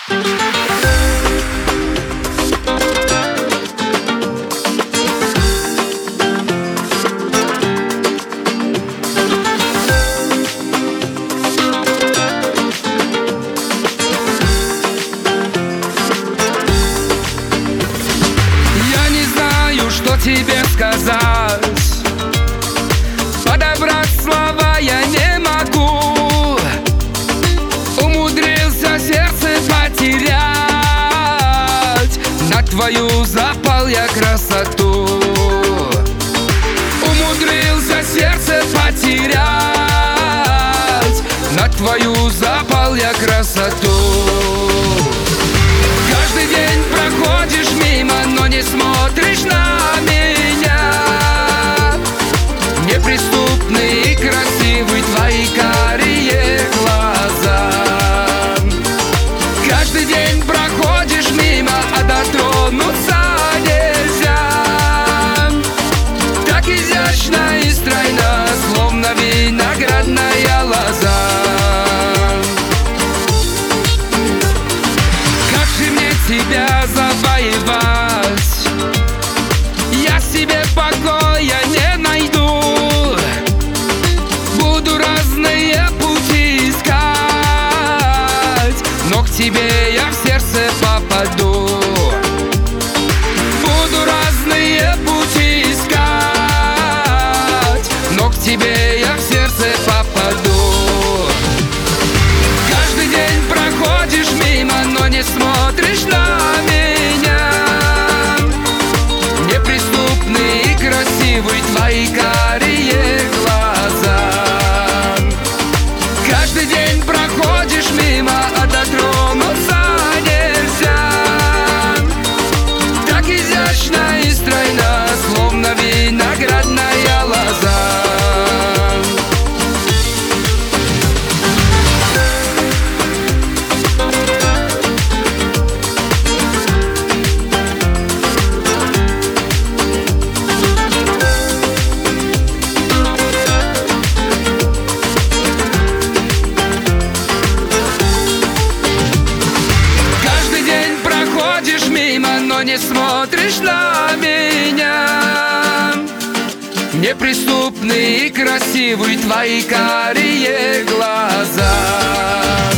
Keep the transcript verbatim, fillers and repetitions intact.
Что тебе сказать? Подобрать слова я не могу. Умудрился сердце потерять. На твою запал я красоту. Умудрился сердце потерять. На твою запал я красоту. Каждый день проходишь мимо, но не смотришь на меня. Неприступный и красивый твои карие глаза. Каждый день проходишь мимо, а дотронуться нельзя. Так изящно и стройно, словно виноградная лоза. Как же мне тебя завоевать? Я себе покоя не найду. Буду разные пути искать, но к тебе я в сердце попаду. Буду разные пути искать, но к тебе я в сердце попаду. Каждый день проходишь мимо, но не смотришь на меня. Неприступный и красивый твои карие глаза. Каждый день проходишь мимо, а дотронуться нельзя. Так изящно и стройно, словно виноградная лоза. Но не смотришь на меня. Неприступный и красивый твои карие глаза.